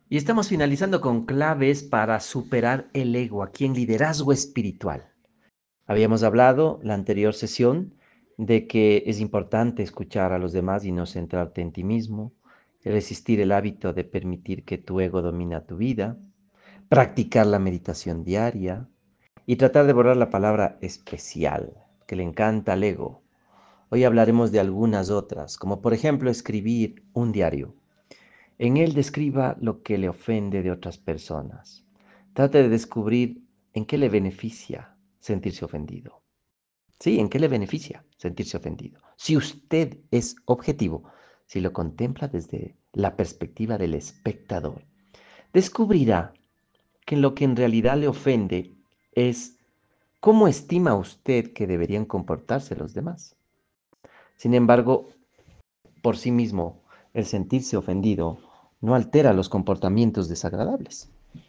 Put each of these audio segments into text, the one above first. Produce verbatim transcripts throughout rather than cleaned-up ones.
Y estamos finalizando con claves para superar el ego aquí en liderazgo espiritual. Habíamos hablado la anterior sesión de que es importante escuchar a los demás y no centrarte en ti mismo, resistir el hábito de permitir que tu ego domina tu vida, practicar la meditación diaria y tratar de borrar la palabra especial, que le encanta al ego. Hoy hablaremos de algunas otras, como por ejemplo escribir un diario. En él describa lo que le ofende de otras personas. Trate de descubrir en qué le beneficia sentirse ofendido. Sí, en qué le beneficia sentirse ofendido. Si usted es objetivo, si lo contempla desde la perspectiva del espectador, descubrirá que lo que en realidad le ofende es cómo estima usted que deberían comportarse los demás. Sin embargo, por sí mismo, el sentirse ofendido no altera los comportamientos desagradables.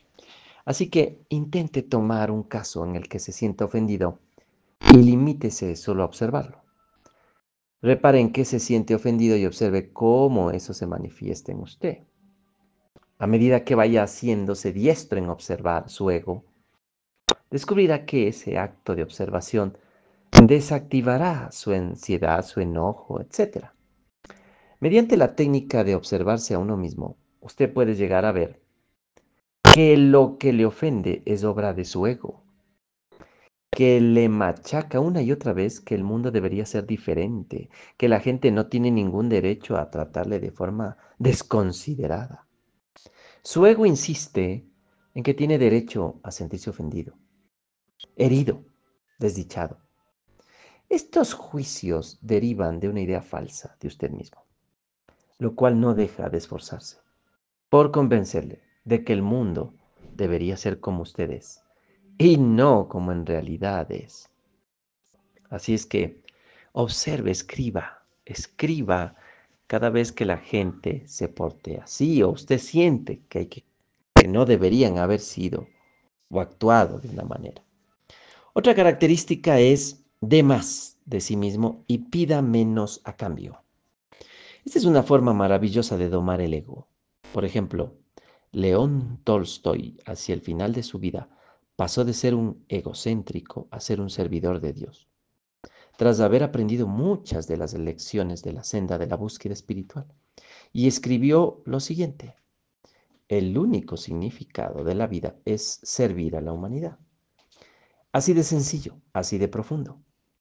Así que intente tomar un caso en el que se sienta ofendido y limítese solo a observarlo. Repare en qué se siente ofendido y observe cómo eso se manifiesta en usted. A medida que vaya haciéndose diestro en observar su ego, descubrirá que ese acto de observación desactivará su ansiedad, su enojo, etcétera. Mediante la técnica de observarse a uno mismo, usted puede llegar a ver que lo que le ofende es obra de su ego, que le machaca una y otra vez que el mundo debería ser diferente, que la gente no tiene ningún derecho a tratarle de forma desconsiderada. Su ego insiste en que tiene derecho a sentirse ofendido, herido, desdichado. Estos juicios derivan de una idea falsa de usted mismo, lo cual no deja de esforzarse por convencerle de que el mundo debería ser como usted es y no como en realidad es. Así es que observe, escriba, escriba cada vez que la gente se porte así o usted siente que, hay que, que no deberían haber sido o actuado de una manera. Otra característica es dé más de sí mismo y pida menos a cambio. Esta es una forma maravillosa de domar el ego. Por ejemplo, León Tolstoy, hacia el final de su vida, pasó de ser un egocéntrico a ser un servidor de Dios, tras haber aprendido muchas de las lecciones de la senda de la búsqueda espiritual. Y escribió lo siguiente: el único significado de la vida es servir a la humanidad. Así de sencillo, así de profundo.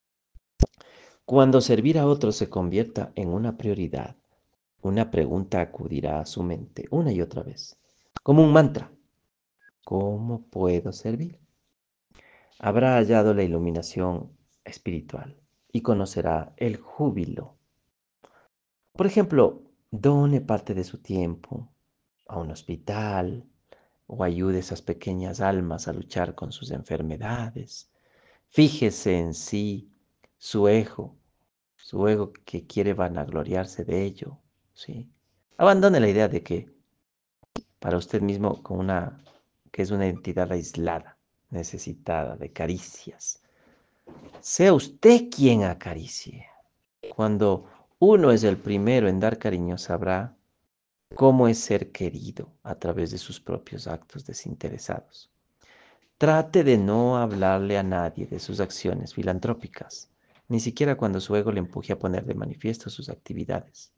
Cuando servir a otros se convierta en una prioridad, una pregunta acudirá a su mente una y otra vez, como un mantra: ¿cómo puedo servir? Habrá hallado la iluminación espiritual y conocerá el júbilo. Por ejemplo, done parte de su tiempo a un hospital o ayude a esas pequeñas almas a luchar con sus enfermedades. Fíjese en sí, su ego, su ego que quiere vanagloriarse de ello, ¿sí? Abandone la idea de que para usted mismo con una que es una entidad aislada, necesitada de caricias. Sea usted quien acaricie. Cuando uno es el primero en dar cariño, sabrá cómo es ser querido a través de sus propios actos desinteresados. Trate de no hablarle a nadie de sus acciones filantrópicas, ni siquiera cuando su ego le empuje a poner de manifiesto sus actividades.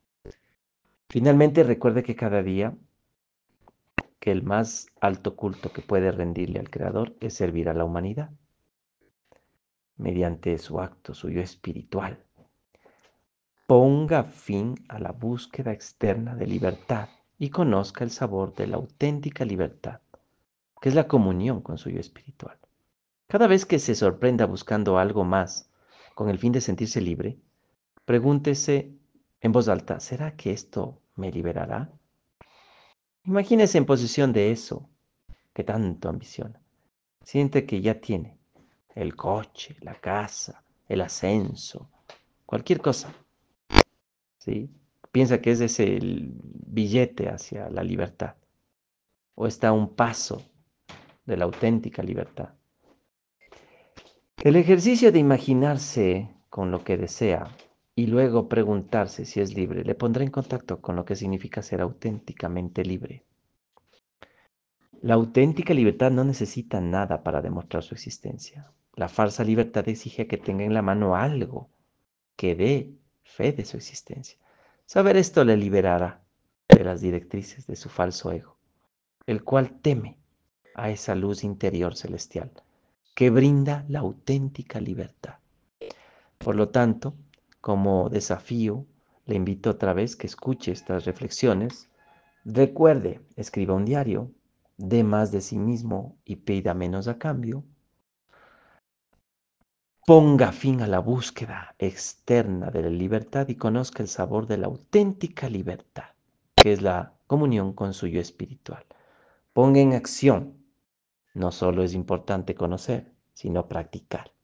Finalmente, recuerde que cada día que el más alto culto que puede rendirle al Creador es servir a la humanidad mediante su acto suyo espiritual. Ponga fin a la búsqueda externa de libertad y conozca el sabor de la auténtica libertad, que es la comunión con su yo espiritual. Cada vez que se sorprenda buscando algo más con el fin de sentirse libre, pregúntese en voz alta: ¿será que esto me liberará? Imagínese en posición de eso que tanto ambiciona. Siente que ya tiene el coche, la casa, el ascenso, cualquier cosa, ¿sí? Piensa que ese es el billete hacia la libertad o está a un paso de la auténtica libertad. El ejercicio de imaginarse con lo que desea y luego preguntarse si es libre le pondrá en contacto con lo que significa ser auténticamente libre. La auténtica libertad no necesita nada para demostrar su existencia. La falsa libertad exige que tenga en la mano algo que dé fe de su existencia. Saber esto le liberará de las directrices de su falso ego, el cual teme a esa luz interior celestial que brinda la auténtica libertad. Por lo tanto, como desafío, le invito otra vez que escuche estas reflexiones. Recuerde, escriba un diario, dé más de sí mismo y pida menos a cambio. Ponga fin a la búsqueda externa de la libertad y conozca el sabor de la auténtica libertad, que es la comunión con su yo espiritual. Ponga en acción. No solo es importante conocer, sino practicar.